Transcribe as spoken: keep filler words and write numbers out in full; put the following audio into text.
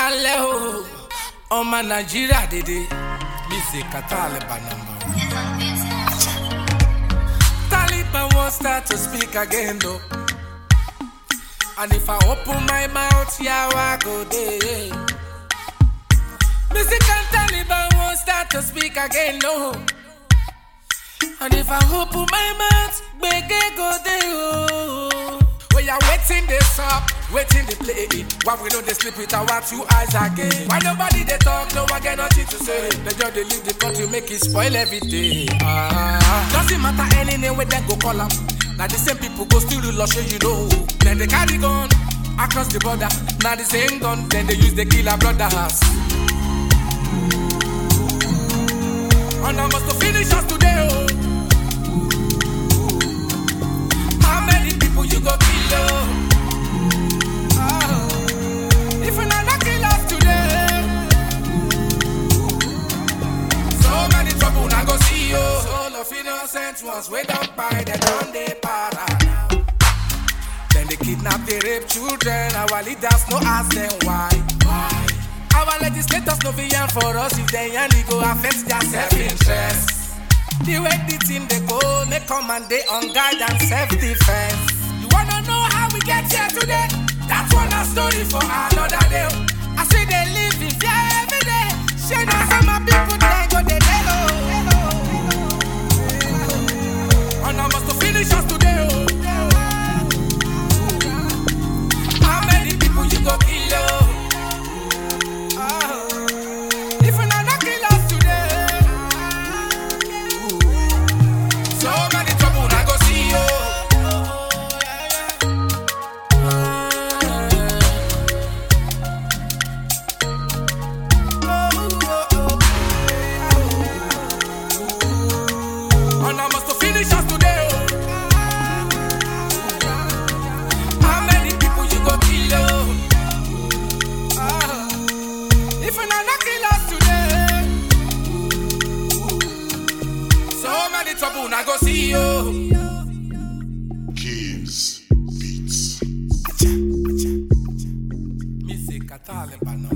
Alẹ́ o, ọmọ Nàìjíríà dédé, mi ṣe ka Taliban number one. Taliban won't start to speak again though. And if I open my mouth, yeah, I go there. Musical Taliban won't start to speak again, no. And if I open my mouth, bege go there. Oh. We are waiting this up, waiting they play it. Why we don't they sleep with our two eyes again? Why nobody they talk, no one get nothing to say. They just they leave the country, make it spoil every day. Ah. Doesn't matter any name where they go call up. Now the same people go still to lush you know. Then they carry gun across the border. Now the same gun, then they use the killer brothers. And I must to finish us today, oh. How many people you go kill, oh? Oh. If you not kill us today, so many trouble I go see you. Soul of innocent ones wait up by the dawn they para now. Then they kidnap, they rape children. Our leaders no ask them why. Why? Our legislators no be yan for us. If they yan, they go affect their self-interest. The way the team they go, they come and they on guard and self-defense. You wanna know how we get here today? That's one a story for another day. I see they live in fear every day. Shame on some of people they go they hello, hello, hello. And I must to finish us today. Oh. How many people you go kill? Oh? Trouble, I go see you. Keys Beats. Music Taliban.